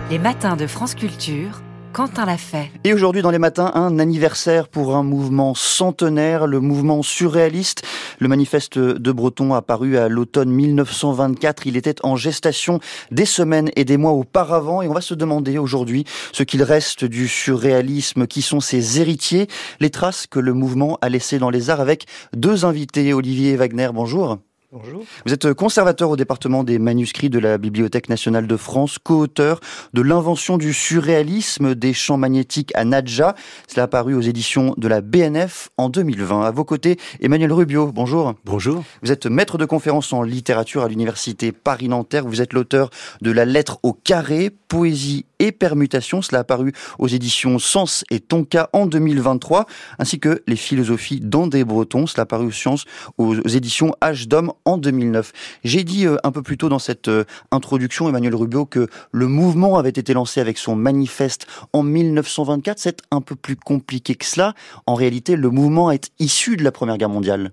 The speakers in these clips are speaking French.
Les matins de France Culture, Quentin l'a fait. Et aujourd'hui dans les matins, un anniversaire pour un mouvement centenaire, le mouvement surréaliste. Le manifeste de Breton apparu à l'automne 1924. Il était en gestation des semaines et des mois auparavant. Et on va se demander aujourd'hui ce qu'il reste du surréalisme, qui sont ses héritiers, les traces que le mouvement a laissées dans les arts avec deux invités. Olivier Wagner, bonjour. Bonjour. Vous êtes conservateur au département des manuscrits de la Bibliothèque nationale de France, co-auteur de l'invention du surréalisme des champs magnétiques à Nadja. Cela a paru aux éditions de la BNF en 2020. À vos côtés, Emmanuel Rubio, bonjour. Bonjour. Vous êtes maître de conférences en littérature à l'université Paris-Nanterre. Vous êtes l'auteur de La lettre au carré, poésie et permutation. Cela a paru aux éditions Sens et Tonka en 2023, ainsi que Les philosophies d'André Breton. Cela a paru aux éditions H d'Homme en 2009. J'ai dit un peu plus tôt dans cette introduction, Emmanuel Rubio, que le mouvement avait été lancé avec son manifeste en 1924. C'est un peu plus compliqué que cela. En réalité, le mouvement est issu de la Première Guerre mondiale.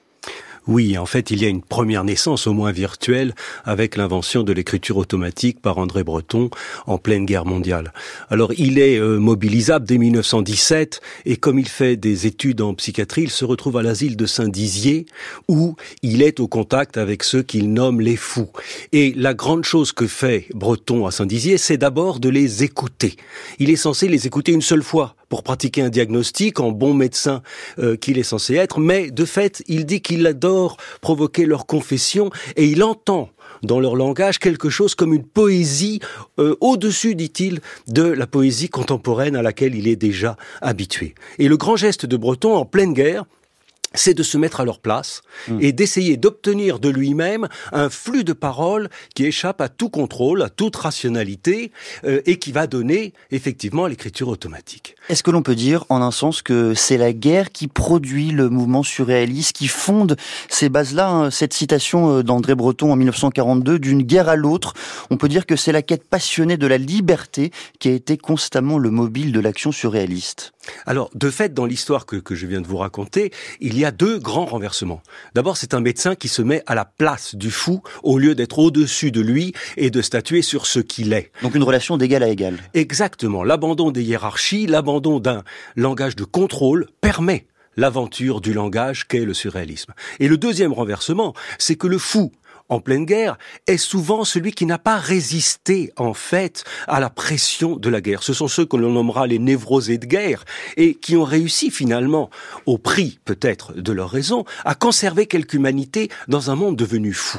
Oui, en fait, il y a une première naissance, au moins virtuelle, avec l'invention de l'écriture automatique par André Breton en pleine guerre mondiale. Alors, il est mobilisable dès 1917, et comme il fait des études en psychiatrie, il se retrouve à l'asile de Saint-Dizier, où il est au contact avec ceux qu'il nomme les fous. Et la grande chose que fait Breton à Saint-Dizier, c'est d'abord de les écouter. Il est censé les écouter une seule fois, pour pratiquer un diagnostic en bon médecin qu'il est censé être, mais de fait, il dit qu'il adore provoquer leur confession et il entend dans leur langage quelque chose comme une poésie au-dessus, dit-il, de la poésie contemporaine à laquelle il est déjà habitué. Et le grand geste de Breton en pleine guerre, c'est de se mettre à leur place et d'essayer d'obtenir de lui-même un flux de paroles qui échappe à tout contrôle, à toute rationalité et qui va donner effectivement l'écriture automatique. Est-ce que l'on peut dire en un sens que c'est la guerre qui produit le mouvement surréaliste, qui fonde ces bases-là, cette citation d'André Breton en 1942, d'une guerre à l'autre, on peut dire que c'est la quête passionnée de la liberté qui a été constamment le mobile de l'action surréaliste. Alors, de fait, dans l'histoire que je viens de vous raconter, il y a deux grands renversements. D'abord, c'est un médecin qui se met à la place du fou au lieu d'être au-dessus de lui et de statuer sur ce qu'il est. Donc une relation d'égal à égal. Exactement. L'abandon des hiérarchies, l'abandon d'un langage de contrôle permet l'aventure du langage qu'est le surréalisme. Et le deuxième renversement, c'est que le fou, en pleine guerre, est souvent celui qui n'a pas résisté, en fait, à la pression de la guerre. Ce sont ceux que l'on nommera les névrosés de guerre, et qui ont réussi finalement, au prix peut-être de leur raison, à conserver quelque humanité dans un monde devenu fou.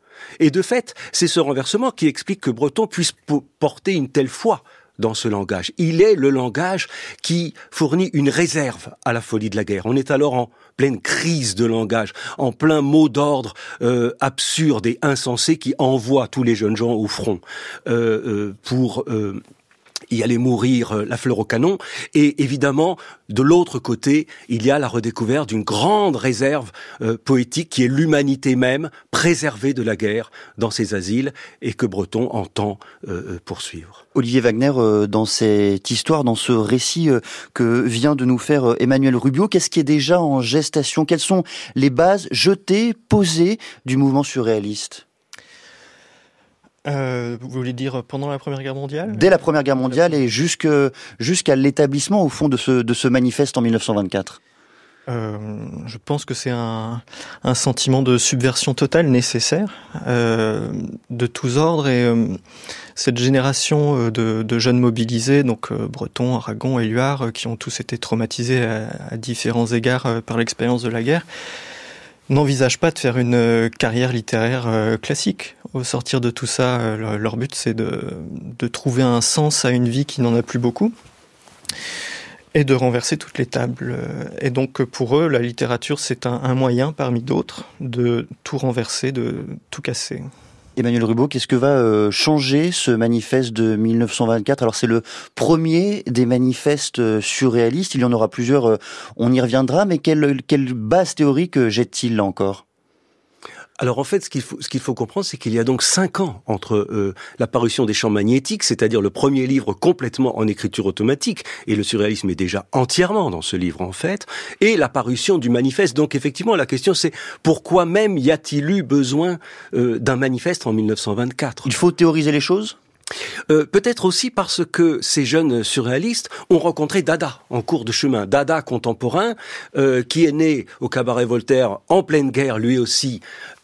Et de fait, c'est ce renversement qui explique que Breton puisse porter une telle foi dans ce langage. Il est le langage qui fournit une réserve à la folie de la guerre. On est alors en pleine crise de langage, en plein mot d'ordre absurde et insensé qui envoie tous les jeunes gens au front pour y aller mourir la fleur au canon. Et évidemment, de l'autre côté, il y a la redécouverte d'une grande réserve poétique qui est l'humanité même, préservée de la guerre dans ses asiles et que Breton entend poursuivre. Olivier Wagner, dans cette histoire, dans ce récit que vient de nous faire Emmanuel Rubio, qu'est-ce qui est déjà en gestation? Quelles sont les bases jetées, posées du mouvement surréaliste? Vous voulez dire pendant la Première Guerre mondiale ? Dès la Première Guerre mondiale et jusqu'à l'établissement, au fond, de ce manifeste en 1924. Je pense que c'est un sentiment de subversion totale nécessaire, de tous ordres, et cette génération de jeunes mobilisés, donc Breton, Aragon, Éluard, qui ont tous été traumatisés à différents égards par l'expérience de la guerre, n'envisagent pas de faire une carrière littéraire classique. Au sortir de tout ça, leur but, c'est de trouver un sens à une vie qui n'en a plus beaucoup et de renverser toutes les tables. Et donc, pour eux, la littérature, c'est un moyen parmi d'autres de tout renverser, de tout casser. Emmanuel Rubio, qu'est-ce que va changer ce manifeste de 1924 ? Alors c'est le premier des manifestes surréalistes, il y en aura plusieurs, on y reviendra, mais quelle base théorique jette-t-il là encore ? Alors en fait, ce qu'il faut comprendre, c'est qu'il y a donc 5 ans entre la parution des champs magnétiques, c'est-à-dire le premier livre complètement en écriture automatique, et le surréalisme est déjà entièrement dans ce livre en fait, et la parution du manifeste. Donc effectivement, la question c'est pourquoi même y a-t-il eu besoin d'un manifeste en 1924 ? Il faut théoriser les choses ? Peut-être aussi parce que ces jeunes surréalistes ont rencontré Dada en cours de chemin. Dada contemporain, qui est né au Cabaret Voltaire en pleine guerre, lui aussi,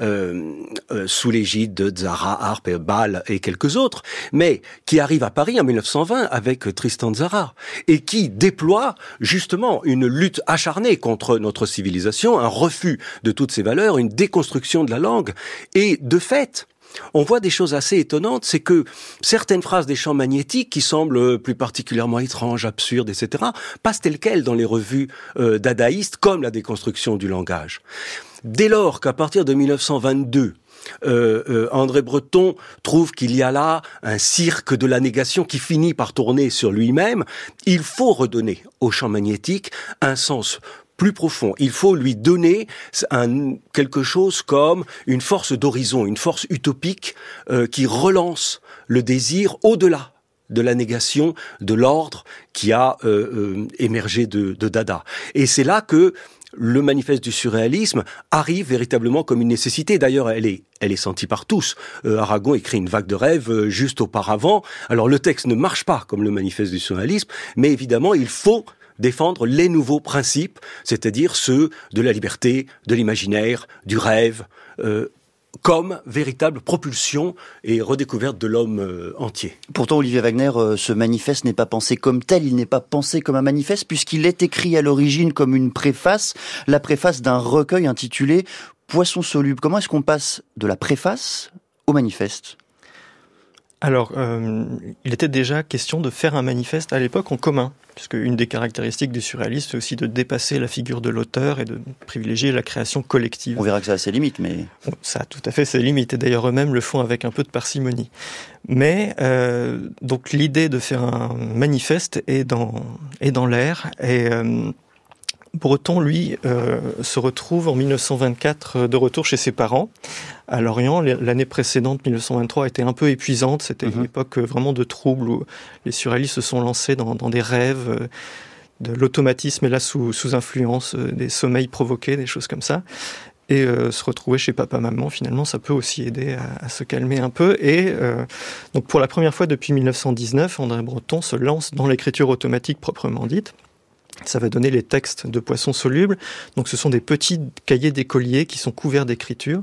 sous l'égide de Tzara, Harpe, Bâle et quelques autres, mais qui arrive à Paris en 1920 avec Tristan Tzara, et qui déploie justement une lutte acharnée contre notre civilisation, un refus de toutes ses valeurs, une déconstruction de la langue, et de fait, on voit des choses assez étonnantes, c'est que certaines phrases des Chants magnétiques, qui semblent plus particulièrement étranges, absurdes, etc., passent telles quelles dans les revues dadaïstes, comme la déconstruction du langage. Dès lors qu'à partir de 1922, André Breton trouve qu'il y a là un cirque de la négation qui finit par tourner sur lui-même, il faut redonner aux Chants magnétiques un sens plus profond. Il faut lui donner quelque chose comme une force d'horizon, une force utopique qui relance le désir au-delà de la négation de l'ordre qui a émergé de Dada. Et c'est là que le manifeste du surréalisme arrive véritablement comme une nécessité. D'ailleurs, elle est sentie par tous. Aragon écrit une vague de rêve juste auparavant. Alors le texte ne marche pas comme le manifeste du surréalisme, mais évidemment, il faut défendre les nouveaux principes, c'est-à-dire ceux de la liberté, de l'imaginaire, du rêve, comme véritable propulsion et redécouverte de l'homme entier. Pourtant, Olivier Wagner, ce manifeste n'est pas pensé comme tel, il n'est pas pensé comme un manifeste, puisqu'il est écrit à l'origine comme une préface, la préface d'un recueil intitulé « Poisson soluble ». Comment est-ce qu'on passe de la préface au manifeste ? Alors, il était déjà question de faire un manifeste à l'époque en commun, puisque une des caractéristiques du surréalisme, c'est aussi de dépasser la figure de l'auteur et de privilégier la création collective. On verra que ça a ses limites, mais... Ça a tout à fait ses limites, et d'ailleurs eux-mêmes le font avec un peu de parcimonie. Mais, donc l'idée de faire un manifeste est dans l'air, et... Breton, lui, se retrouve en 1924 de retour chez ses parents à Lorient. L'année précédente, 1923, était un peu épuisante. C'était une époque vraiment de trouble où les surréalistes se sont lancés dans des rêves, de l'automatisme et là sous influence des sommeils provoqués, des choses comme ça. Et se retrouver chez papa-maman, finalement, ça peut aussi aider à se calmer un peu. Et donc pour la première fois depuis 1919, André Breton se lance dans l'écriture automatique proprement dite. Ça va donner les textes de Poisson soluble. Donc ce sont des petits cahiers d'écoliers qui sont couverts d'écriture.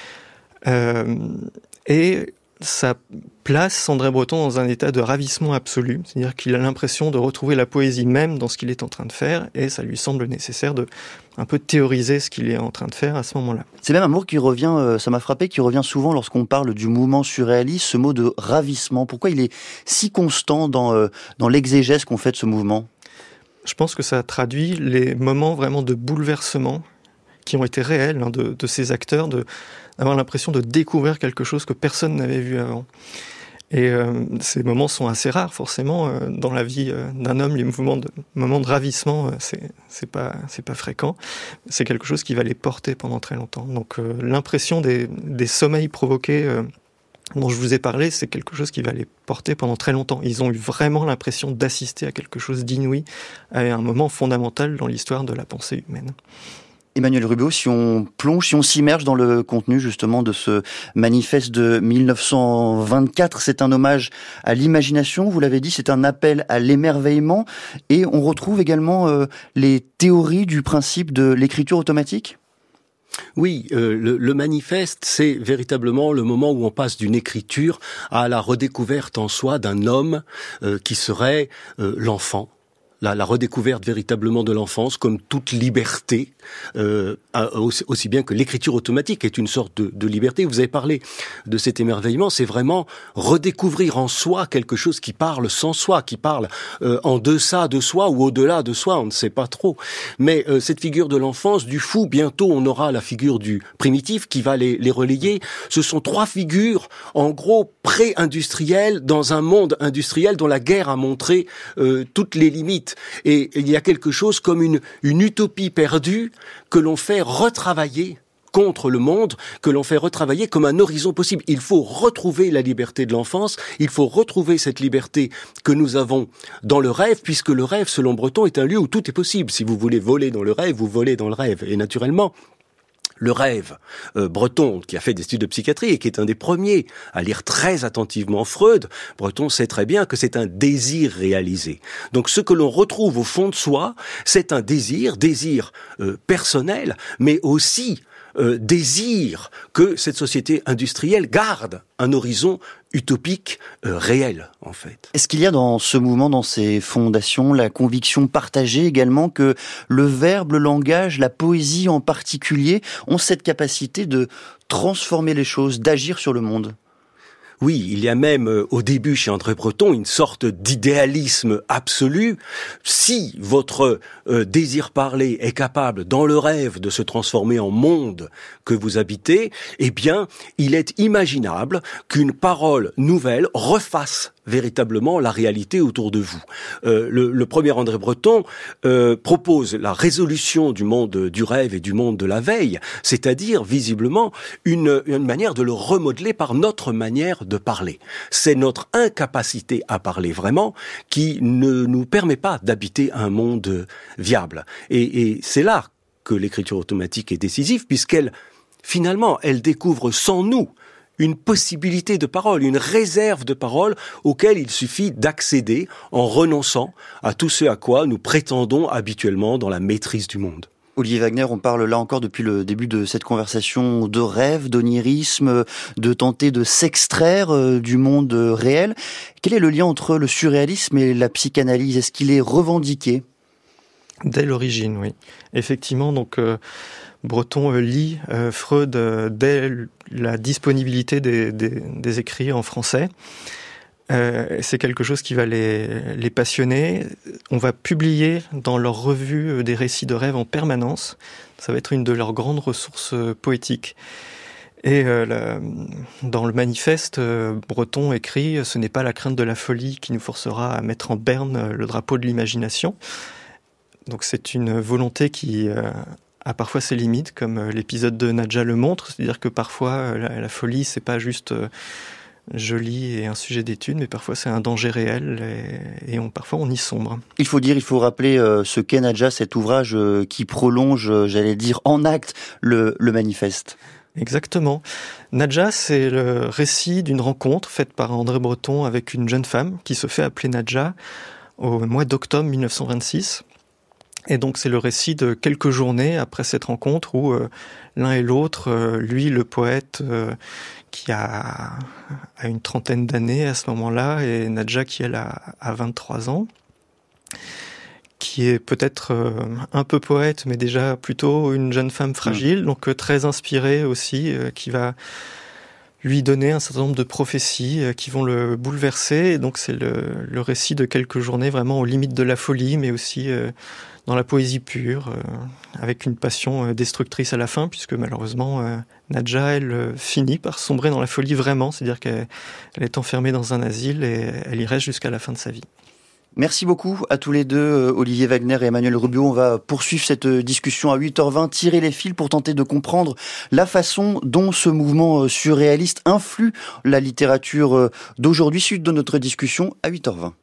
Et ça place André Breton dans un état de ravissement absolu. C'est-à-dire qu'il a l'impression de retrouver la poésie même dans ce qu'il est en train de faire. Et ça lui semble nécessaire de un peu théoriser ce qu'il est en train de faire à ce moment-là. C'est même un mot qui revient, ça m'a frappé, qui revient souvent lorsqu'on parle du mouvement surréaliste, ce mot de ravissement. Pourquoi il est si constant dans l'exégèse qu'on fait de ce mouvement ? Je pense que ça traduit les moments vraiment de bouleversement qui ont été réels de ces acteurs, d'avoir l'impression de découvrir quelque chose que personne n'avait vu avant. Et ces moments sont assez rares, forcément, dans la vie d'un homme. Les moments de ravissement, c'est pas fréquent. C'est quelque chose qui va les porter pendant très longtemps. Donc l'impression des sommeils provoqués dont je vous ai parlé, c'est quelque chose qui va les porter pendant très longtemps. Ils ont eu vraiment l'impression d'assister à quelque chose d'inouï, à un moment fondamental dans l'histoire de la pensée humaine. Emmanuel Rubéaud, si on plonge, si on s'immerge dans le contenu justement de ce manifeste de 1924, c'est un hommage à l'imagination, vous l'avez dit, c'est un appel à l'émerveillement, et on retrouve également les théories du principe de l'écriture automatique ? Oui, le manifeste, c'est véritablement le moment où on passe d'une écriture à la redécouverte en soi d'un homme qui serait l'enfant. La redécouverte véritablement de l'enfance comme toute liberté, aussi bien que l'écriture automatique est une sorte de liberté. Vous avez parlé de cet émerveillement, c'est vraiment redécouvrir en soi quelque chose qui parle sans soi, qui parle en deçà de soi ou au-delà de soi, on ne sait pas trop. Mais cette figure de l'enfance, du fou, bientôt on aura la figure du primitif qui va les relayer. Ce sont trois figures, en gros, pré-industrielles, dans un monde industriel dont la guerre a montré toutes les limites. Et il y a quelque chose comme une utopie perdue que l'on fait retravailler contre le monde, que l'on fait retravailler comme un horizon possible. Il faut retrouver la liberté de l'enfance, il faut retrouver cette liberté que nous avons dans le rêve, puisque le rêve, selon Breton, est un lieu où tout est possible. Si vous voulez voler dans le rêve, vous volez dans le rêve. Et naturellement, Le rêve Breton, qui a fait des études de psychiatrie et qui est un des premiers à lire très attentivement Freud, Breton sait très bien que c'est un désir réalisé. Donc ce que l'on retrouve au fond de soi, c'est un désir personnel, mais aussi désir que cette société industrielle garde un horizon utopique réel, en fait. Est-ce qu'il y a dans ce mouvement, dans ces fondations, la conviction partagée également que le verbe, le langage, la poésie en particulier ont cette capacité de transformer les choses, d'agir sur le monde ? Oui, il y a même au début chez André Breton une sorte d'idéalisme absolu. Si votre désir parler est capable dans le rêve de se transformer en monde que vous habitez, eh bien, il est imaginable qu'une parole nouvelle refasse véritablement la réalité autour de vous. Le premier André Breton propose la résolution du monde du rêve et du monde de la veille, c'est-à-dire visiblement une manière de le remodeler par notre manière de parler. C'est notre incapacité à parler vraiment qui ne nous permet pas d'habiter un monde viable. Et c'est là que l'écriture automatique est décisive, puisqu'elle, finalement, elle découvre sans nous une possibilité de parole, une réserve de parole auquel il suffit d'accéder en renonçant à tout ce à quoi nous prétendons habituellement dans la maîtrise du monde. Olivier Wagner, on parle là encore depuis le début de cette conversation de rêve, d'onirisme, de tenter de s'extraire du monde réel. Quel est le lien entre le surréalisme et la psychanalyse ? Est-ce qu'il est revendiqué ? Dès l'origine, oui. Effectivement, donc Breton lit Freud dès la disponibilité des écrits en français. C'est quelque chose qui va les passionner. On va publier dans leur revue des récits de rêve en permanence. Ça va être une de leurs grandes ressources poétiques. Et dans le manifeste, Breton écrit « Ce n'est pas la crainte de la folie qui nous forcera à mettre en berne le drapeau de l'imagination ». Donc c'est une volonté qui a parfois ses limites, comme l'épisode de Nadja le montre. C'est-à-dire que parfois la folie, c'est pas juste joli et un sujet d'étude, mais parfois c'est un danger réel et parfois on y sombre. Il faut rappeler ce qu'est Nadja, cet ouvrage qui prolonge, j'allais dire, en acte le manifeste. Exactement. Nadja, c'est le récit d'une rencontre faite par André Breton avec une jeune femme qui se fait appeler Nadja au mois d'octobre 1926. Et donc c'est le récit de quelques journées après cette rencontre où l'un et l'autre, lui le poète qui a une trentaine d'années à ce moment-là, et Nadja qui elle a 23 ans, qui est peut-être un peu poète mais déjà plutôt une jeune femme fragile, donc très inspirée aussi, qui va lui donner un certain nombre de prophéties qui vont le bouleverser. Et donc c'est le récit de quelques journées vraiment aux limites de la folie, mais aussi dans la poésie pure, avec une passion destructrice à la fin, puisque malheureusement Nadja, elle finit par sombrer dans la folie vraiment, c'est-à-dire qu'elle est enfermée dans un asile et elle y reste jusqu'à la fin de sa vie. Merci beaucoup à tous les deux, Olivier Wagner et Emmanuel Rubio. On va poursuivre cette discussion à 8h20, tirer les fils pour tenter de comprendre la façon dont ce mouvement surréaliste influe la littérature d'aujourd'hui. Suite de notre discussion à 8h20.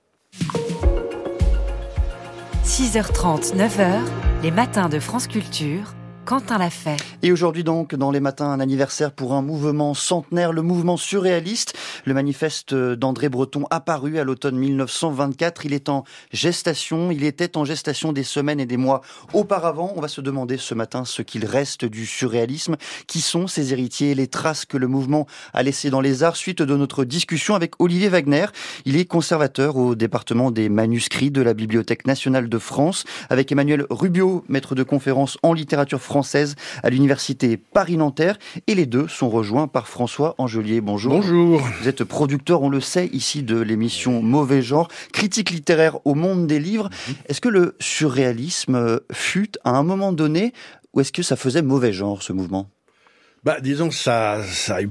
6h30, 9h, les matins de France Culture, Quentin l'a fait. Et aujourd'hui donc, dans les matins, un anniversaire pour un mouvement centenaire, le mouvement surréaliste. Le manifeste d'André Breton apparu à l'automne 1924. Il est en gestation, il était en gestation des semaines et des mois auparavant. On va se demander ce matin ce qu'il reste du surréalisme. Qui sont ses héritiers, les traces que le mouvement a laissées dans les arts. Suite de notre discussion avec Olivier Wagner. Il est conservateur au département des manuscrits de la Bibliothèque nationale de France. Avec Emmanuel Rubio, maître de conférences en littérature française à l'université Paris-Nanterre, et les deux sont rejoints par François Angelier. Bonjour. Bonjour. Vous êtes producteur, on le sait, ici de l'émission Mauvais Genre, critique littéraire au Monde des Livres. Est-ce que le surréalisme fut à un moment donné, ou est-ce que ça faisait mauvais genre, ce mouvement ? Disons que ça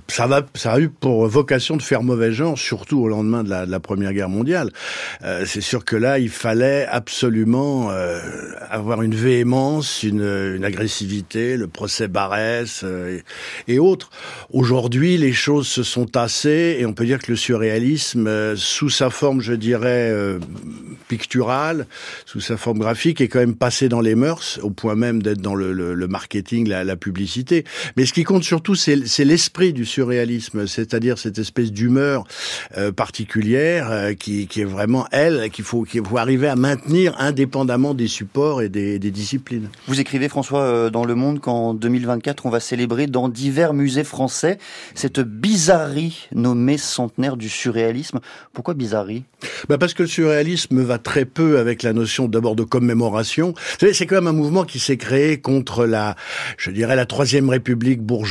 a eu pour vocation de faire mauvais genre, surtout au lendemain de la Première Guerre mondiale. C'est sûr que là, il fallait absolument avoir une véhémence, une agressivité, le procès Barès et autres. Aujourd'hui, les choses se sont tassées et on peut dire que le surréalisme, sous sa forme, je dirais, picturale, sous sa forme graphique, est quand même passé dans les mœurs, au point même d'être dans le marketing, la publicité. Mais ce qui compte surtout, c'est l'esprit du surréalisme, c'est-à-dire cette espèce d'humeur particulière qui est vraiment qu'il faut arriver à maintenir indépendamment des supports et des disciplines. Vous écrivez, François, dans Le Monde, qu'en 2024, on va célébrer dans divers musées français cette bizarrerie nommée centenaire du surréalisme. Pourquoi bizarrerie ? Parce que le surréalisme va très peu avec la notion d'abord de commémoration. Vous savez, c'est quand même un mouvement qui s'est créé contre la Troisième République bourgeoise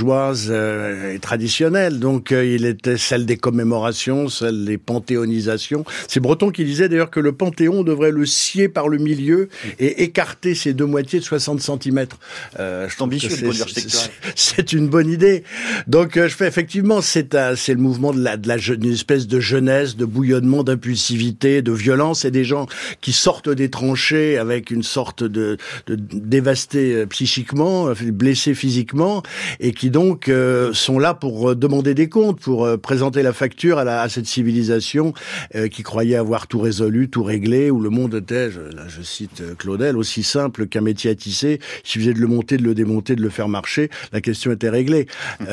et traditionnelle. Donc il était celle des commémorations, celle des panthéonisations. C'est Breton qui disait d'ailleurs que le Panthéon devrait le scier par le milieu et écarter ses deux moitiés de 60 cm. C'est ambitieux, le point architectural. C'est une bonne idée. Donc effectivement, c'est le mouvement d'une espèce de jeunesse, de bouillonnement, d'impulsivité, de violence, et des gens qui sortent des tranchées avec une sorte de dévastés psychiquement, blessés physiquement, et qui donc sont là pour demander des comptes, pour présenter la facture à cette civilisation qui croyait avoir tout résolu, tout réglé, où le monde était, je cite Claudel, aussi simple qu'un métier à tisser. Il suffisait de le monter, de le démonter, de le faire marcher. La question était réglée.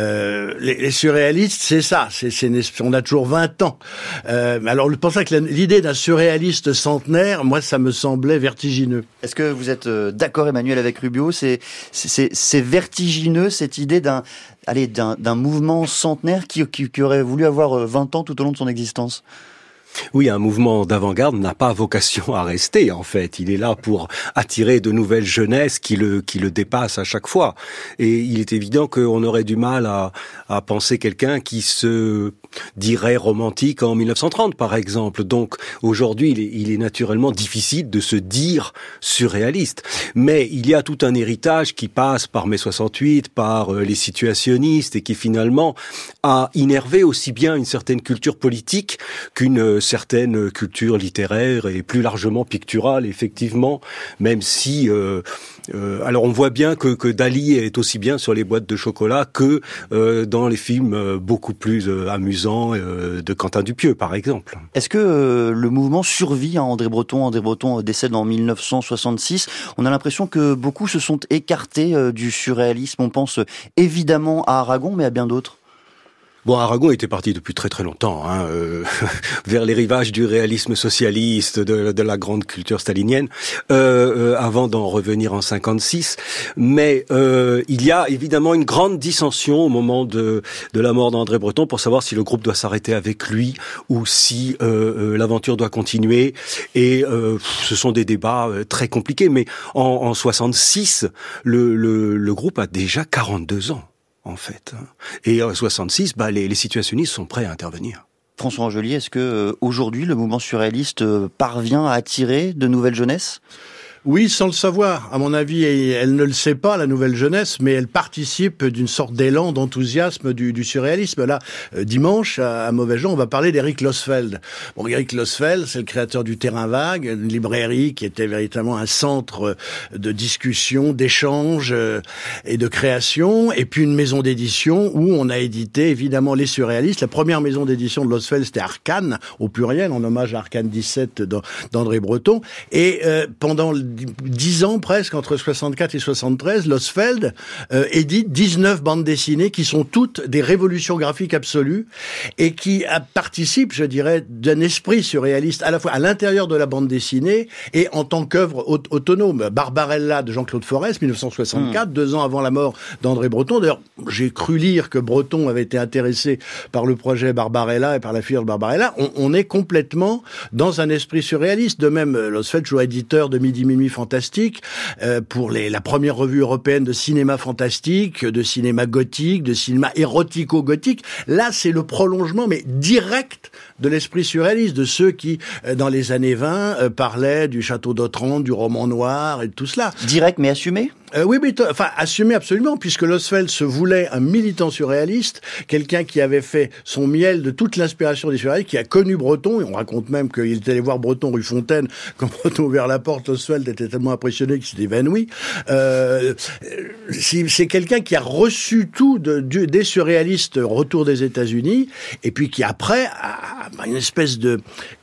Les surréalistes, c'est ça. On a toujours 20 ans. Alors, pour ça que l'idée d'un surréaliste centenaire, moi, ça me semblait vertigineux. Est-ce que vous êtes d'accord, Emmanuel, avec Rubio ? C'est vertigineux, cette idée d'un mouvement centenaire qui aurait voulu avoir 20 ans tout au long de son existence. Oui, un mouvement d'avant-garde n'a pas vocation à rester, en fait. Il est là pour attirer de nouvelles jeunesses qui le dépassent à chaque fois. Et il est évident qu'on aurait du mal à penser quelqu'un qui se dirait romantique en 1930, par exemple. Donc, aujourd'hui, il est naturellement difficile de se dire surréaliste. Mais il y a tout un héritage qui passe par mai 68, par les situationnistes, et qui finalement a innervé aussi bien une certaine culture politique qu'une certaine culture littéraire et plus largement picturale, effectivement, même si alors on voit bien que Dali est aussi bien sur les boîtes de chocolat que dans les films beaucoup plus amusants de Quentin Dupieux, par exemple. Est-ce que le mouvement survit à André Breton ? André Breton décède en 1966. On a l'impression que beaucoup se sont écartés du surréalisme. On pense évidemment à Aragon, mais à bien d'autres. Bon, Aragon était parti depuis très très longtemps, vers les rivages du réalisme socialiste, de la grande culture stalinienne, avant d'en revenir en 56. Mais il y a évidemment une grande dissension au moment de la mort d'André Breton pour savoir si le groupe doit s'arrêter avec lui ou si l'aventure doit continuer. Et ce sont des débats très compliqués. Mais en 66, le groupe a déjà 42 ans. En fait. Et en 66, les situationnistes sont prêts à intervenir. François Angelier, est-ce que aujourd'hui le mouvement surréaliste parvient à attirer de nouvelles jeunesses ? Oui, sans le savoir. À mon avis, elle ne le sait pas, la nouvelle jeunesse, mais elle participe d'une sorte d'élan, d'enthousiasme du surréalisme. Là, dimanche, à Mauvais Genre, on va parler d'Éric Losfeld. Bon, Éric Losfeld, c'est le créateur du Terrain Vague, une librairie qui était véritablement un centre de discussion, d'échange et de création, et puis une maison d'édition où on a édité, évidemment, les surréalistes. La première maison d'édition de Losfeld, c'était Arcane, au pluriel, en hommage à Arcane 17 d'André Breton. Et pendant 10 ans presque, entre 64 et 73, Losfeld édite 19 bandes dessinées qui sont toutes des révolutions graphiques absolues et qui participent, je dirais, d'un esprit surréaliste à la fois à l'intérieur de la bande dessinée et en tant qu'œuvre autonome. Barbarella de Jean-Claude Forest, 1964, 2 ans avant la mort d'André Breton. D'ailleurs, j'ai cru lire que Breton avait été intéressé par le projet Barbarella et par la figure de Barbarella. On est complètement dans un esprit surréaliste. De même, Losfeld joue éditeur de Midi Minuit Fantastique pour la première revue européenne de cinéma fantastique, de cinéma gothique, de cinéma érotico-gothique. Là, c'est le prolongement, mais direct de l'esprit surréaliste, de ceux qui, dans les années 20, parlaient du château d'Otranto, du roman noir et de tout cela. Direct mais assumé ? Oui, mais assumé absolument, puisque Losfeld se voulait un militant surréaliste, quelqu'un qui avait fait son miel de toute l'inspiration des surréalistes, qui a connu Breton, et on raconte même qu'il était allé voir Breton rue Fontaine, quand Breton a ouvert la porte, Losfeld était tellement impressionné qu'il s'est évanoui. C'est quelqu'un qui a reçu tout des surréalistes retour des États-Unis, et puis qui après a une espèce de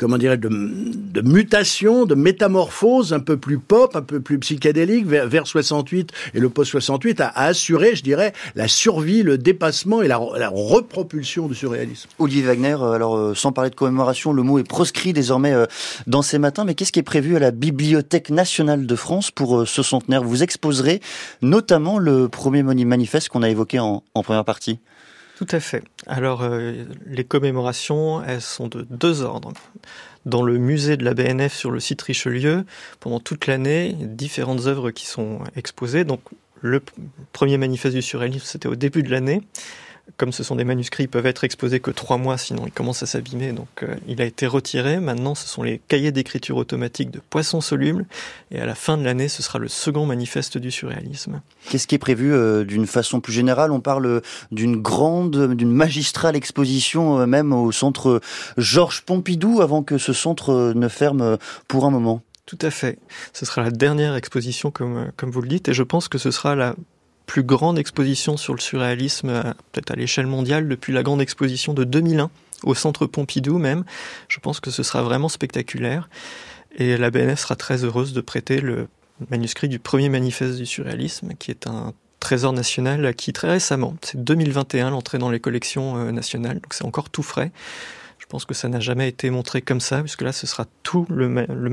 mutation, de métamorphose un peu plus pop, un peu plus psychédélique, vers 68 et le post-68 a assuré, je dirais, la survie, le dépassement et la repropulsion du surréalisme. Olivier Wagner, alors sans parler de commémoration, le mot est proscrit désormais dans ces matins, mais qu'est-ce qui est prévu à la Bibliothèque nationale de France pour ce centenaire? Vous exposerez notamment le premier manifeste qu'on a évoqué en première partie. Tout à fait. Alors, les commémorations, elles sont de deux ordres. Dans le musée de la BNF sur le site Richelieu, pendant toute l'année, différentes œuvres qui sont exposées. Donc, le premier manifeste du surréalisme, c'était au début de l'année. Comme ce sont des manuscrits, ils peuvent être exposés que 3 mois, sinon ils commencent à s'abîmer. Donc, il a été retiré. Maintenant, ce sont les cahiers d'écriture automatique de Poisson Soluble. Et à la fin de l'année, ce sera le second manifeste du surréalisme. Qu'est-ce qui est prévu d'une façon plus générale? On parle d'une magistrale exposition, même au centre Georges Pompidou, avant que ce centre ne ferme pour un moment. Tout à fait. Ce sera la dernière exposition, comme vous le dites. Et je pense que ce sera la plus grande exposition sur le surréalisme, peut-être à l'échelle mondiale, depuis la grande exposition de 2001, au centre Pompidou même. Je pense que ce sera vraiment spectaculaire. Et la BNF sera très heureuse de prêter le manuscrit du premier manifeste du surréalisme, qui est un trésor national acquis très récemment. C'est 2021, l'entrée dans les collections nationales, donc c'est encore tout frais. Je pense que ça n'a jamais été montré comme ça, puisque là, ce sera tout le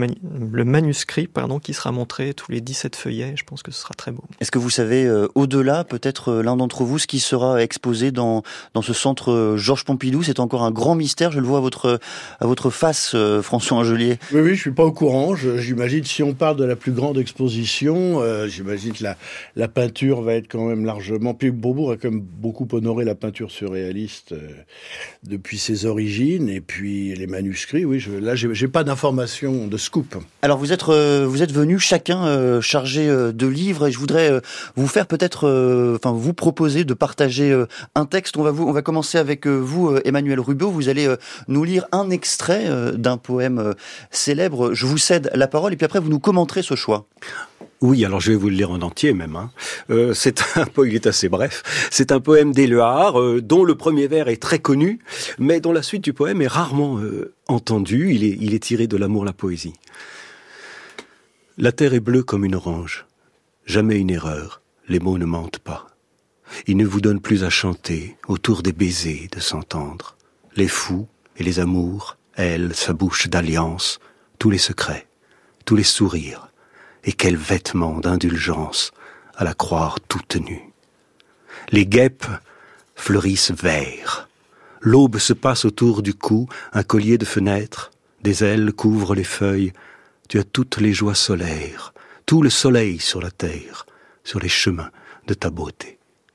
manuscrit qui sera montré, tous les 17 feuillets. Je pense que ce sera très beau. Est-ce que vous savez, au-delà, peut-être l'un d'entre vous, ce qui sera exposé dans ce centre Georges Pompidou? C'est encore un grand mystère, je le vois à votre face, François Angelier. Oui, je suis pas au courant. J'imagine, si on parle de la plus grande exposition, j'imagine que la peinture va être quand même largement... Puis Beaubourg a quand même beaucoup honoré la peinture surréaliste depuis ses origines. Et puis les manuscrits, oui, j'ai pas d'informations, de scoop. Alors vous êtes venus chacun chargé de livres, et je voudrais vous faire peut-être, vous proposer de partager un texte. On va commencer avec vous, Emmanuel Rubio. Vous allez nous lire un extrait d'un poème célèbre. Je vous cède la parole et puis après vous nous commenterez ce choix. Oui, alors je vais vous le lire en entier même. C'est un poème, il est assez bref. C'est un poème d'Éluard, dont le premier vers est très connu, mais dont la suite du poème est rarement entendue. Il est tiré de L'amour, la poésie. La terre est bleue comme une orange. Jamais une erreur. Les mots ne mentent pas. Ils ne vous donnent plus à chanter, autour des baisers, de s'entendre. Les fous et les amours, elle, sa bouche d'alliance, tous les secrets, tous les sourires. Et quel vêtement d'indulgence à la croire toute nue. Les guêpes fleurissent verts. L'aube se passe autour du cou, un collier de fenêtres, des ailes couvrent les feuilles. Tu as toutes les joies solaires, tout le soleil sur la terre, sur les chemins de ta beauté.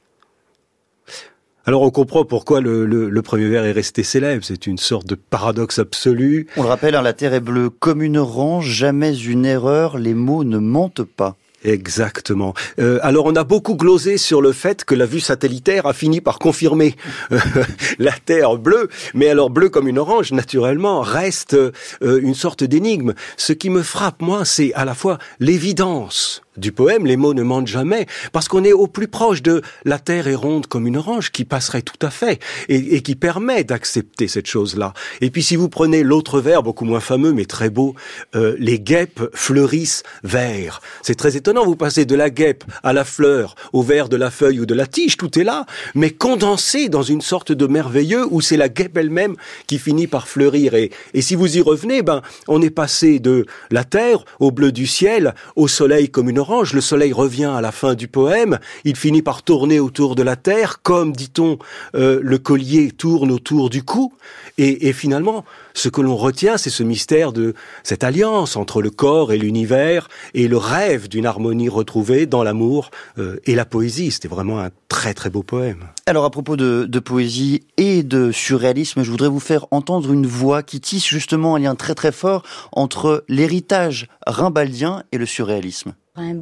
Alors on comprend pourquoi le premier vers est resté célèbre, c'est une sorte de paradoxe absolu. On le rappelle, la terre est bleue comme une orange, jamais une erreur, les mots ne mentent pas. Exactement. Alors on a beaucoup glosé sur le fait que la vue satellitaire a fini par confirmer la Terre bleue, mais alors bleue comme une orange, naturellement, reste une sorte d'énigme. Ce qui me frappe, moi, c'est à la fois l'évidence du poème, les mots ne mentent jamais, parce qu'on est au plus proche de la terre est ronde comme une orange, qui passerait tout à fait, et qui permet d'accepter cette chose-là. Et puis si vous prenez l'autre vers, beaucoup moins fameux, mais très beau, les guêpes fleurissent vert. C'est très étonnant, vous passez de la guêpe à la fleur, au vert de la feuille ou de la tige, tout est là, mais condensé dans une sorte de merveilleux où c'est la guêpe elle-même qui finit par fleurir. Et si vous y revenez, on est passé de la terre, au bleu du ciel, au soleil comme une orange. Le soleil revient à la fin du poème, il finit par tourner autour de la terre, comme, dit-on, le collier tourne autour du cou, et finalement, ce que l'on retient, c'est ce mystère de cette alliance entre le corps et l'univers, et le rêve d'une harmonie retrouvée dans l'amour et la poésie. C'était vraiment un très très beau poème. Alors à propos de poésie et de surréalisme, je voudrais vous faire entendre une voix qui tisse justement un lien très très fort entre l'héritage rimbaldien et le surréalisme. Rimbaud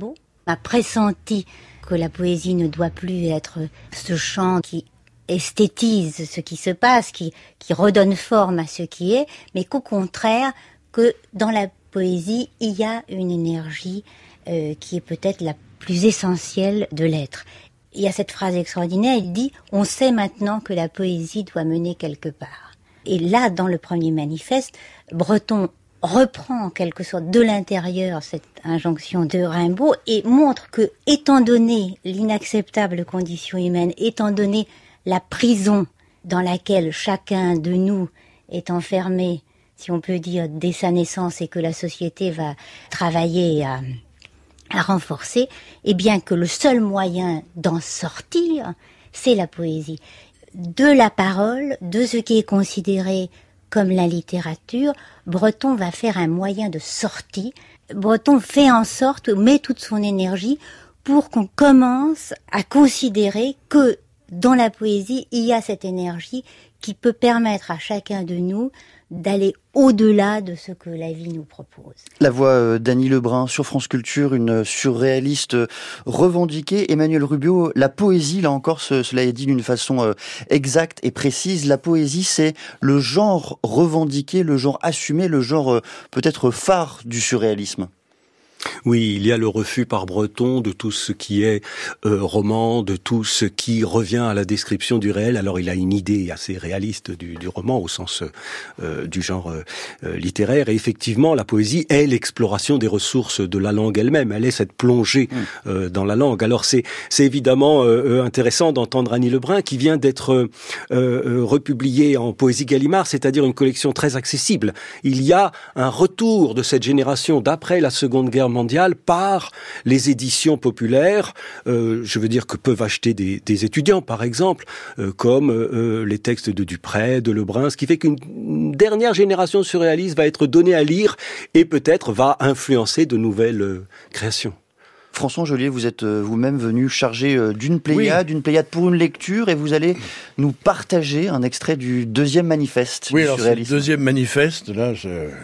a pressenti que la poésie ne doit plus être ce chant qui esthétise ce qui se passe, qui redonne forme à ce qui est, mais qu'au contraire, que dans la poésie, il y a une énergie qui est peut-être la plus essentielle de l'être. Il y a cette phrase extraordinaire, il dit « On sait maintenant que la poésie doit mener quelque part ». Et là, dans le premier manifeste, Breton reprend en quelque sorte de l'intérieur cette injonction de Rimbaud et montre que, étant donné l'inacceptable condition humaine, étant donné la prison dans laquelle chacun de nous est enfermé, si on peut dire, dès sa naissance et que la société va travailler à renforcer, et bien que le seul moyen d'en sortir, c'est la poésie. De la parole, de ce qui est considéré comme la littérature, Breton va faire un moyen de sortie. Breton fait en sorte, met toute son énergie pour qu'on commence à considérer que dans la poésie, il y a cette énergie qui peut permettre à chacun de nous d'aller au-delà de ce que la vie nous propose. La voix d'Annie Lebrun sur France Culture, une surréaliste revendiquée. Emmanuel Rubio, la poésie, là encore, cela est dit d'une façon exacte et précise. La poésie, c'est le genre revendiqué, le genre assumé, le genre peut-être phare du surréalisme. Oui, il y a le refus par Breton de tout ce qui est roman, de tout ce qui revient à la description du réel. Alors il a une idée assez réaliste du roman au sens du genre littéraire. Et effectivement, la poésie est l'exploration des ressources de la langue elle-même. Elle est cette plongée dans la langue. Alors c'est évidemment intéressant d'entendre Annie Lebrun qui vient d'être republiée en Poésie Gallimard, c'est-à-dire une collection très accessible. Il y a un retour de cette génération d'après la Seconde Guerre mondiale par les éditions populaires, je veux dire que peuvent acheter des étudiants par exemple, comme les textes de Dupré, de Lebrun, ce qui fait qu'une dernière génération surréaliste va être donnée à lire et peut-être va influencer de nouvelles créations. François Geôlier, vous êtes vous-même venu chargé d'une pléiade pour une lecture et vous allez nous partager un extrait du deuxième manifeste. Oui, alors c'est le deuxième manifeste, là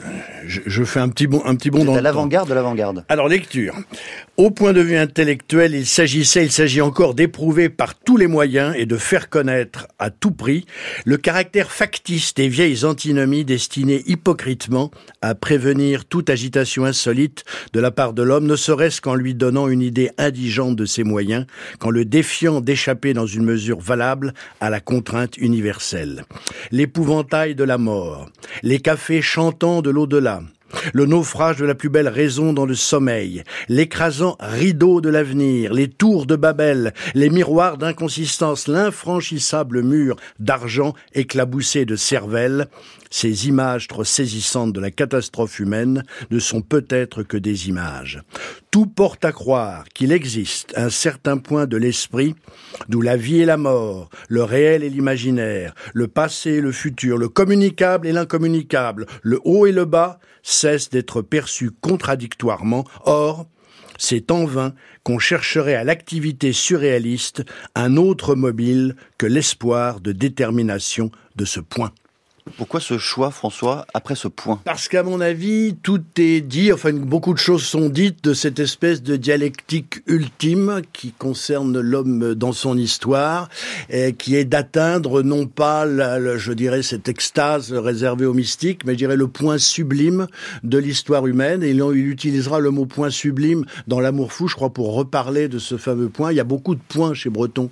je fais un petit bond dans le temps. À l'avant-garde de l'avant-garde. Alors lecture. Au point de vue intellectuel, il s'agit encore d'éprouver par tous les moyens et de faire connaître à tout prix le caractère factice des vieilles antinomies destinées hypocritement à prévenir toute agitation insolite de la part de l'homme, ne serait-ce qu'en lui donnant une idée indigente de ses moyens, qu'en le défiant d'échapper dans une mesure valable à la contrainte universelle. L'épouvantail de la mort, les cafés chantants de l'au-delà, le naufrage de la plus belle raison dans le sommeil, l'écrasant rideau de l'avenir, les tours de Babel, les miroirs d'inconsistance, l'infranchissable mur d'argent éclaboussé de cervelle, ces images trop saisissantes de la catastrophe humaine ne sont peut-être que des images. Tout porte à croire qu'il existe un certain point de l'esprit d'où la vie et la mort, le réel et l'imaginaire, le passé et le futur, le communicable et l'incommunicable, le haut et le bas cessent d'être perçus contradictoirement. Or, c'est en vain qu'on chercherait à l'activité surréaliste un autre mobile que l'espoir de détermination de ce point. Pourquoi ce choix, François, après ce point ? Parce qu'à mon avis, tout est dit, enfin beaucoup de choses sont dites de cette espèce de dialectique ultime qui concerne l'homme dans son histoire, et qui est d'atteindre non pas, je dirais, cette extase réservée aux mystiques, mais je dirais le point sublime de l'histoire humaine. Et il utilisera le mot point sublime dans L'amour fou, je crois, pour reparler de ce fameux point. Il y a beaucoup de points chez Breton,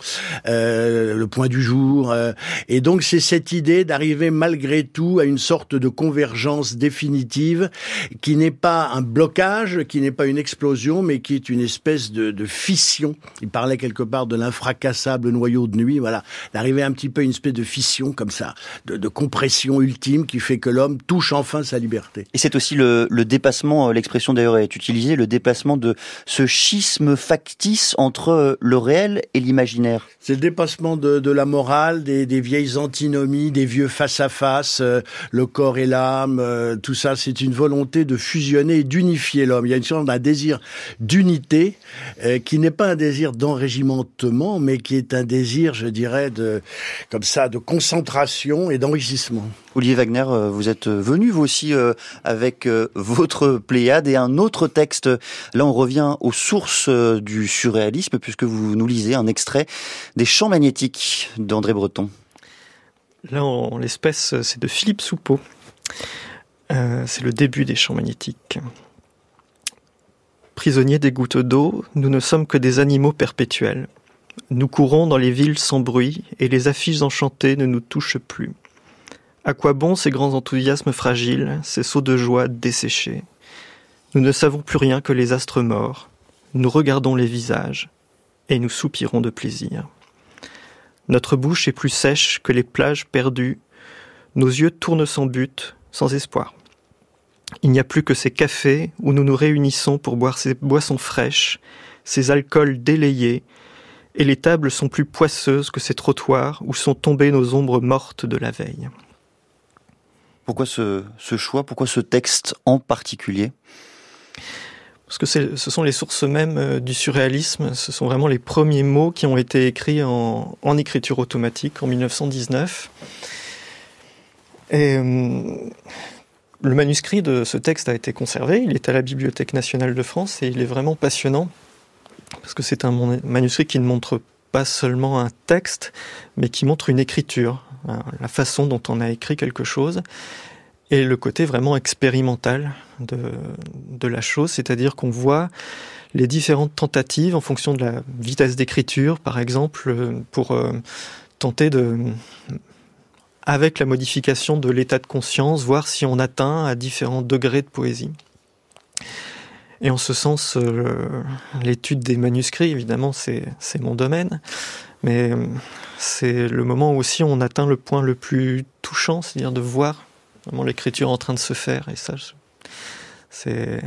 le point du jour. Et donc c'est cette idée d'arriver malgré tout à une sorte de convergence définitive qui n'est pas un blocage, qui n'est pas une explosion, mais qui est une espèce de fission. Il parlait quelque part de l'infracassable noyau de nuit, voilà, d'arriver un petit peu à une espèce de fission comme ça, de compression ultime qui fait que l'homme touche enfin sa liberté. Et c'est aussi le dépassement, l'expression d'ailleurs est utilisée, le dépassement de ce schisme factice entre le réel et l'imaginaire. C'est le dépassement de la morale, des vieilles antinomies, des vieux face-à-face, l'espace, le corps et l'âme, tout ça, c'est une volonté de fusionner et d'unifier l'homme. Il y a une sorte d'un désir d'unité qui n'est pas un désir d'enrégimentement, mais qui est un désir, je dirais, de concentration et d'enrichissement. Olivier Wagner, vous êtes venu vous aussi avec votre Pléiade et un autre texte. Là, on revient aux sources du surréalisme puisque vous nous lisez un extrait des Chants magnétiques d'André Breton. Là, en l'espèce, c'est de Philippe Soupeau. C'est le début des Chants magnétiques. Prisonniers des gouttes d'eau, nous ne sommes que des animaux perpétuels. Nous courons dans les villes sans bruit et les affiches enchantées ne nous touchent plus. À quoi bon ces grands enthousiasmes fragiles, ces sauts de joie desséchés ? Nous ne savons plus rien que les astres morts. Nous regardons les visages et nous soupirons de plaisir. Notre bouche est plus sèche que les plages perdues. Nos yeux tournent sans but, sans espoir. Il n'y a plus que ces cafés où nous nous réunissons pour boire ces boissons fraîches, ces alcools délayés, et les tables sont plus poisseuses que ces trottoirs où sont tombées nos ombres mortes de la veille. Pourquoi ce choix ? Pourquoi ce texte en particulier ? Parce que ce sont les sources mêmes du surréalisme. Ce sont vraiment les premiers mots qui ont été écrits en écriture automatique en 1919. Et le manuscrit de ce texte a été conservé. Il est à la Bibliothèque nationale de France et il est vraiment passionnant. Parce que c'est un manuscrit qui ne montre pas seulement un texte, mais qui montre une écriture, la façon dont on a écrit quelque chose, et le côté vraiment expérimental de la chose, c'est-à-dire qu'on voit les différentes tentatives en fonction de la vitesse d'écriture, par exemple, pour tenter avec la modification de l'état de conscience, voir si on atteint à différents degrés de poésie. Et en ce sens, l'étude des manuscrits, évidemment, c'est mon domaine, mais c'est le moment où aussi on atteint le point le plus touchant, c'est-à-dire de voir vraiment l'écriture en train de se faire. Et ça, c'est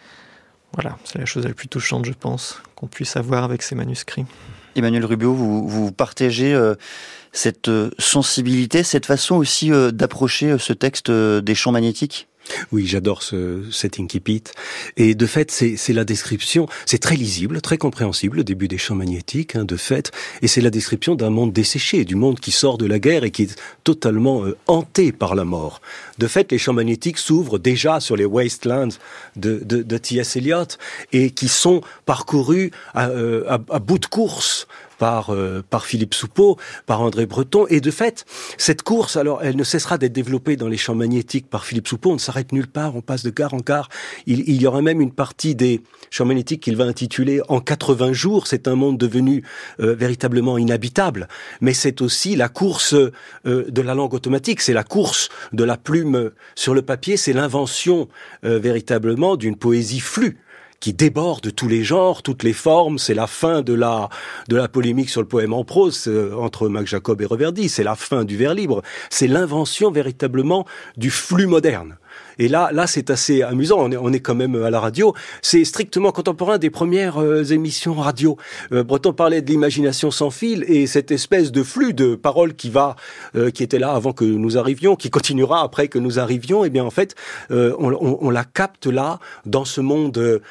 la chose la plus touchante, je pense, qu'on puisse avoir avec ces manuscrits. Emmanuel Rubio, vous partagez cette sensibilité, cette façon aussi d'approcher ce texte des Chants magnétiques ? Oui, j'adore cet incipit. Et de fait, c'est la description, c'est très lisible, très compréhensible, le début des Chants magnétiques, de fait, et c'est la description d'un monde desséché, du monde qui sort de la guerre et qui est totalement hanté par la mort. De fait, les Chants magnétiques s'ouvrent déjà sur les wastelands de T.S. Eliot et qui sont parcourus à bout de course par Philippe Soupeau, par André Breton. Et de fait, cette course, alors, elle ne cessera d'être développée dans les Chants magnétiques par Philippe Soupeau. On ne s'arrête nulle part, on passe de gare en gare. Il y aura même une partie des Chants magnétiques qu'il va intituler « En 80 jours ». C'est un monde devenu véritablement inhabitable. Mais c'est aussi la course de la langue automatique, c'est la course de la plume sur le papier, c'est l'invention véritablement d'une poésie flue, qui déborde tous les genres, toutes les formes. C'est la fin de la polémique sur le poème en prose entre Mac Jacob et Reverdy. C'est la fin du vers libre. C'est l'invention véritablement du flux moderne. Et là, c'est assez amusant. On est quand même à la radio. C'est strictement contemporain des premières émissions radio. Breton parlait de l'imagination sans fil et cette espèce de flux de paroles qui était là avant que nous arrivions, qui continuera après que nous arrivions. Eh bien, en fait, on la capte là dans ce monde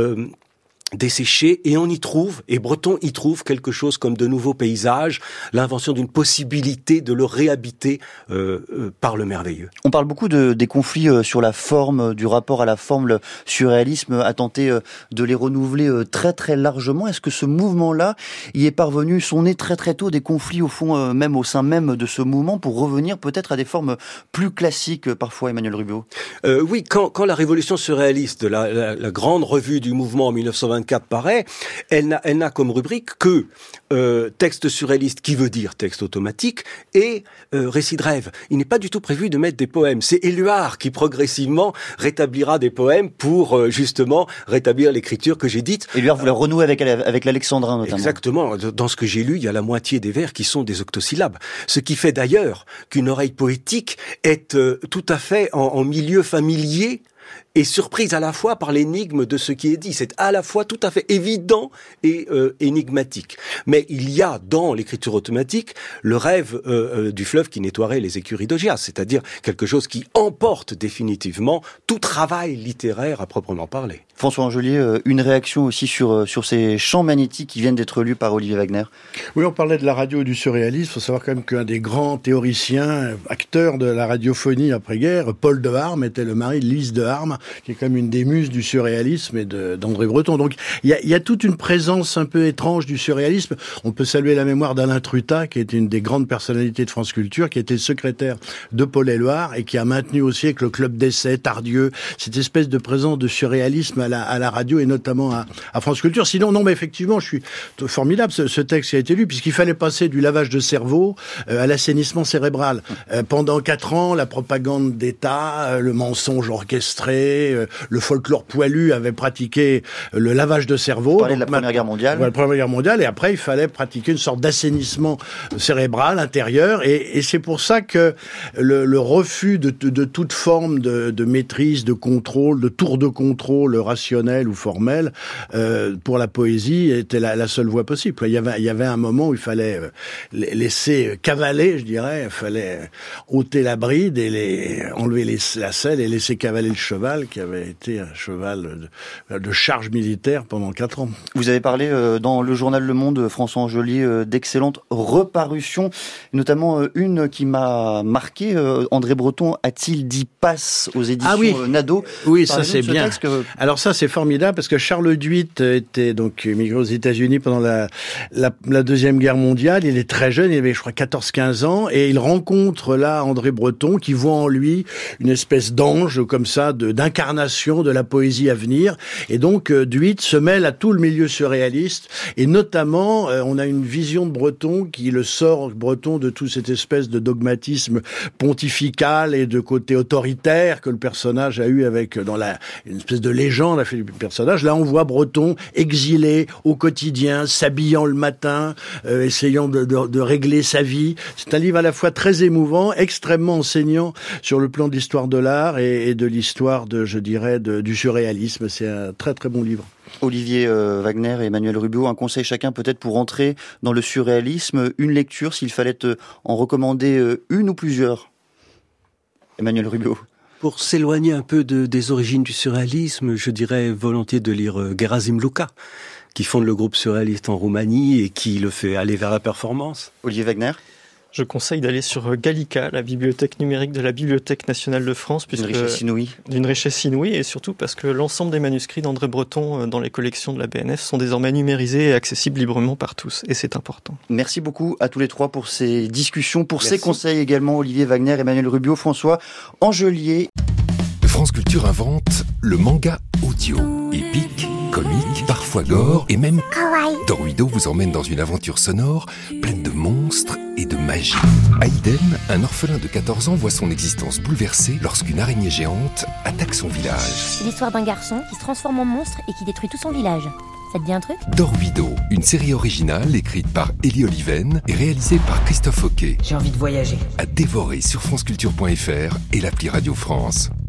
desséché, et on y trouve, et Breton y trouve quelque chose comme de nouveaux paysages, l'invention d'une possibilité de le réhabiter par le merveilleux. On parle beaucoup des conflits sur la forme, du rapport à la forme. Le surréalisme a tenté de les renouveler très très largement. Est-ce que ce mouvement-là y est parvenu, sont nés très très tôt des conflits au fond, même au sein même de ce mouvement, pour revenir peut-être à des formes plus classiques parfois, Emmanuel Rubio ? Oui, quand la révolution surréaliste, la grande revue du mouvement en 1924 paraît, elle n'a comme rubrique que texte surréaliste, qui veut dire texte automatique, et récit de rêve. Il n'est pas du tout prévu de mettre des poèmes. C'est Éluard qui progressivement rétablira des poèmes pour justement rétablir l'écriture que j'ai dite. Éluard voulait renouer avec l'alexandrin notamment. Exactement. Dans ce que j'ai lu, il y a la moitié des vers qui sont des octosyllabes. Ce qui fait d'ailleurs qu'une oreille poétique est tout à fait en milieu familier est surprise à la fois par l'énigme de ce qui est dit. C'est à la fois tout à fait évident et énigmatique. Mais il y a dans l'écriture automatique le rêve du fleuve qui nettoierait les écuries d'Augias, c'est-à-dire quelque chose qui emporte définitivement tout travail littéraire à proprement parler. François Angelier, une réaction aussi sur ces champs magnétiques qui viennent d'être lus par Olivier Wagner. Oui, on parlait de la radio et du surréalisme. Il faut savoir quand même qu'un des grands théoriciens, acteurs de la radiophonie après-guerre, Paul de Harme, était le mari de Lise de Harme, qui est quand même une des muses du surréalisme et d'André Breton. Donc il y a toute une présence un peu étrange du surréalisme. On peut saluer la mémoire d'Alain Trutat, qui était une des grandes personnalités de France Culture, qui était secrétaire de Paul Éluard et qui a maintenu aussi avec le club d'essai, Tardieu, cette espèce de présence de surréalisme à la radio et notamment à France Culture. Sinon, non, mais effectivement, je suis formidable ce texte qui a été lu, puisqu'il fallait passer du lavage de cerveau à l'assainissement cérébral. Pendant 4 ans, la propagande d'État, le mensonge orchestré, le folklore poilu avait pratiqué le lavage de cerveau. Vous parlez de la Première Guerre mondiale. La Première Guerre mondiale, et après, il fallait pratiquer une sorte d'assainissement cérébral intérieur, et c'est pour ça que le refus de toute forme de maîtrise, de contrôle, de tour de contrôle rationnel ou formel, pour la poésie, était la seule voie possible. Il y avait un moment où il fallait laisser cavaler, je dirais, il fallait ôter la bride et enlever la selle et laisser cavaler le cheval, qui avait été un cheval de charge militaire pendant 4 ans. Vous avez parlé dans le journal Le Monde, François Angelier, d'excellentes reparutions, notamment une qui m'a marqué. André Breton a-t-il dit passe aux éditions Nadeau? Oui, ça c'est bien. Alors ça c'est formidable parce que Charles Duit était donc émigré aux États-Unis pendant la Deuxième Guerre mondiale. Il est très jeune, il avait je crois 14-15 ans et il rencontre là André Breton qui voit en lui une espèce d'ange comme ça, d'incarnation de la poésie à venir. Et donc Duit se mêle à tout le milieu surréaliste et notamment on a une vision de Breton qui le sort Breton de toute cette espèce de dogmatisme pontifical et de côté autoritaire que le personnage a eu avec une espèce de légende a fait du personnage. Là on voit Breton exilé au quotidien, s'habillant le matin, essayant de régler sa vie. C'est un livre à la fois très émouvant, extrêmement enseignant sur le plan de l'histoire de l'art et de l'histoire du surréalisme. C'est un très très bon livre. Olivier Wagner et Emmanuel Rubio, un conseil chacun peut-être pour entrer dans le surréalisme, une lecture s'il fallait en recommander une ou plusieurs. Emmanuel Rubio. Pour s'éloigner un peu des origines du surréalisme, je dirais volontiers de lire Gerasim Luca, qui fonde le groupe surréaliste en Roumanie et qui le fait aller vers la performance. Olivier Wagner. Je conseille d'aller sur Gallica, la bibliothèque numérique de la Bibliothèque nationale de France. D'une richesse inouïe. D'une richesse inouïe, et surtout parce que l'ensemble des manuscrits d'André Breton dans les collections de la BNF sont désormais numérisés et accessibles librement par tous. Et c'est important. Merci beaucoup à tous les trois pour ces discussions, pour ces conseils également. Olivier Wagner, Emmanuel Rubio, François Angelier. France Culture invente le manga audio. Épique, comique, parfois gore et même kawaii. Dorwido vous emmène dans une aventure sonore pleine de monstres et de magie. Aiden, un orphelin de 14 ans, voit son existence bouleversée lorsqu'une araignée géante attaque son village. C'est l'histoire d'un garçon qui se transforme en monstre et qui détruit tout son village. Ça te dit un truc ? Dorwido, une série originale écrite par Elie Oliven et réalisée par Christophe Hoquet. J'ai envie de voyager. À dévorer sur franceculture.fr et l'appli Radio France.